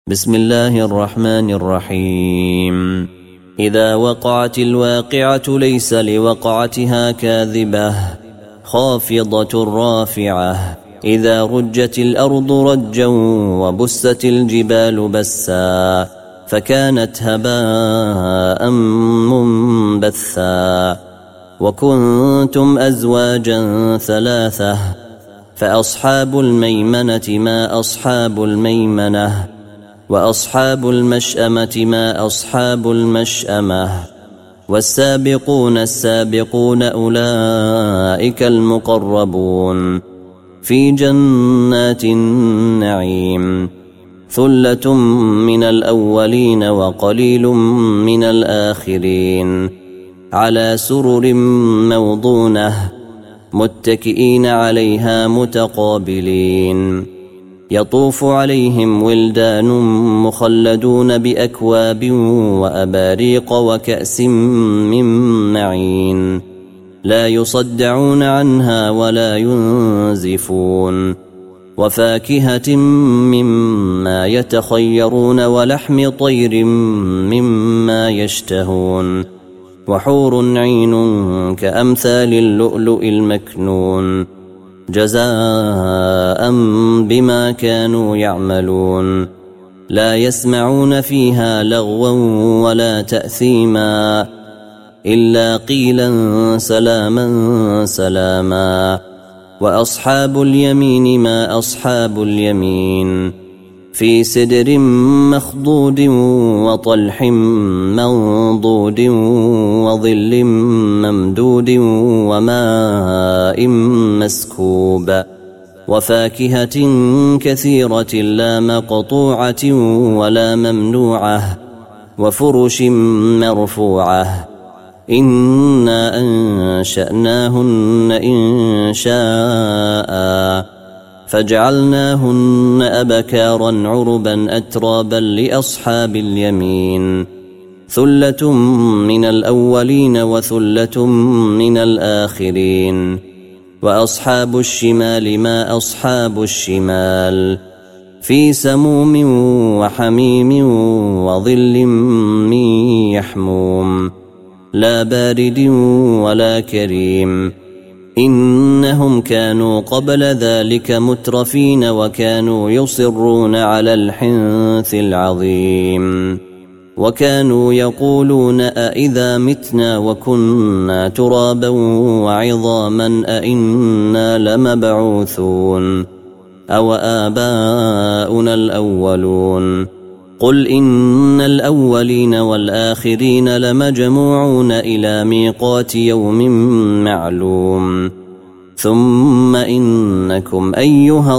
بسم الله الرحمن الرحيم. إذا وقعت الواقعة ليس لوقعتها كاذبة خافضة رافعة. إذا رجت الأرض رجا وبست الجبال بسا فكانت هباء منبثا. وكنتم أزواجا ثلاثة فأصحاب الميمنة ما أصحاب الميمنة وأصحاب المشأمة ما أصحاب المشأمة. والسابقون السابقون أولئك المقربون في جنات النعيم. ثلة من الأولين وقليل من الآخرين على سرر موضونة متكئين عليها متقابلين. يطوف عليهم ولدان مخلدون بأكواب وأباريق وكأس من معين لا يصدعون عنها ولا ينزفون. وفاكهة مما يتخيرون ولحم طير مما يشتهون. وحور عين كأمثال اللؤلؤ المكنون جزاء بما كانوا يعملون. لا يسمعون فيها لغوا ولا تأثيما إلا قيلا سلاما سلاما. وأصحاب اليمين ما أصحاب اليمين في سدر مخضود وطلح منضود وظل ممدود وماء مسكوب. وفاكهة كثيرة لا مقطوعة ولا ممنوعة وفرش مرفوعة. إنا أنشأناهن إنشاء فجعلناهن أبكارا عربا أترابا لأصحاب اليمين. ثلة من الأولين وثلة من الآخرين. وأصحاب الشمال ما أصحاب الشمال في سموم وحميم وظل من يحموم لا بارد ولا كريم. إنهم كانوا قبل ذلك مترفين وكانوا يصرون على الحنث العظيم. وكانوا يقولون أإذا متنا وكنا ترابا وعظاما أإنا لمبعوثون أو آباؤنا الأولون. قل إن الأولين والآخرين لمجموعون إلى ميقات يوم معلوم. ثم إنكم أيها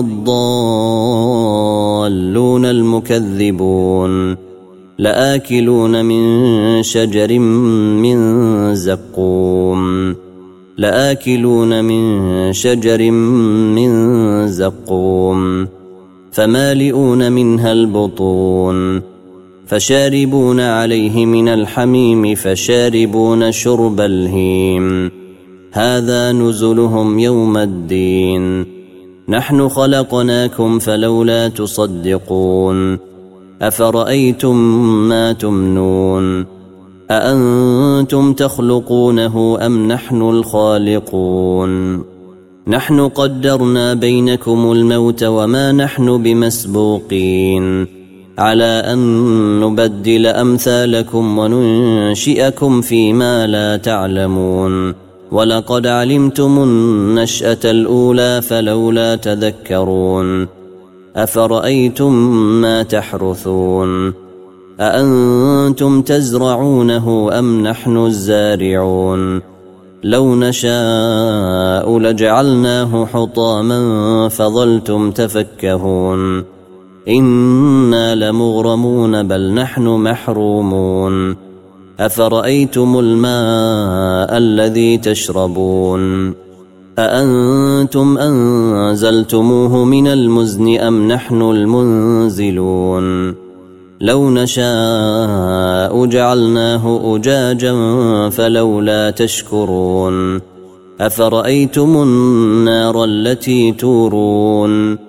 الضالون المكذبون لآكلون من شجر من زقوم لآكلون من شجر من زقوم فمالئون منها البطون فشاربون عليه من الحميم فشاربون شرب الهيم. هذا نزلهم يوم الدين. نحن خلقناكم فلولا تصدقون. أفرأيتم ما تمنون أأنتم تخلقونه أم نحن الخالقون. نحن قدرنا بينكم الموت وما نحن بمسبوقين على أن نبدل أمثالكم وننشئكم فيما لا تعلمون. ولقد علمتم النشأة الأولى فلولا تذكرون. أفرأيتم ما تحرثون أأنتم تزرعونه أم نحن الزارعون. لو نشاء لجعلناه حطاما فظلتم تفكهون. إنا لمغرمون بل نحن محرومون. أفرأيتم الماء الذي تشربون أأنتم أنزلتموه من المزن أم نحن المنزلون. لو نشاء جعلناه أجاجا فلولا تشكرون. أفرأيتم النار التي تورون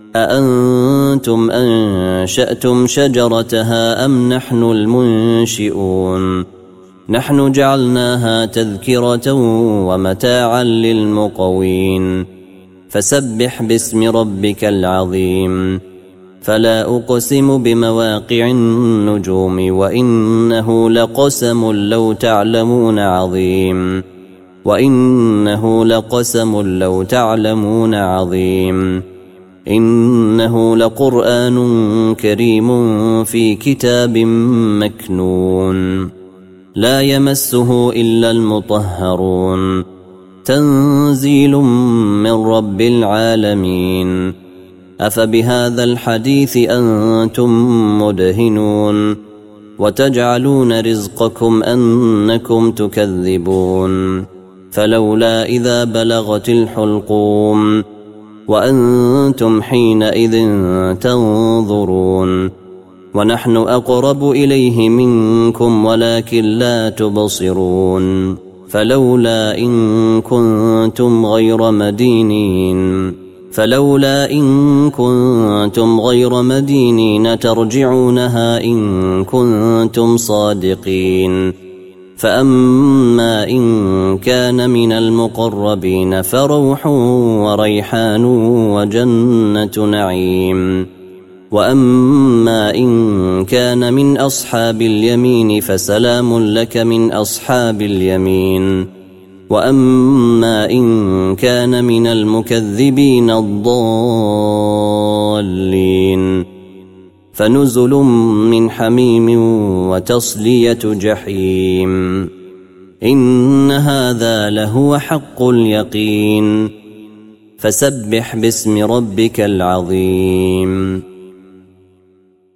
أأنتم أنشأتم شجرتها أم نحن المنشئون نحن جعلناها تذكرة ومتاعا للمقوين فسبح باسم ربك العظيم فلا أقسم بمواقع النجوم وإنه لقسم لو تعلمون عظيم وإنه لقسم لو تعلمون عظيم إنه لقرآن كريم في كتاب مكنون لا يمسه إلا المطهرون تنزيل من رب العالمين أفبهذا الحديث أنتم مدهنون وتجعلون رزقكم أنكم تكذبون فلولا إذا بلغت الحلقوم وأنتم حينئذ تنظرون ونحن أقرب إليه منكم ولكن لا تبصرون فلولا إن كنتم غير مدينين ترجعونها إن كنتم صادقين فأما إن كان من المقربين فروح وريحان وجنة نعيم وأما إن كان من أصحاب اليمين فسلام لك من أصحاب اليمين وأما إن كان من المكذبين الضالين فنزل من حميم وتصلية جحيم إن هذا لهو حق اليقين فسبح باسم ربك العظيم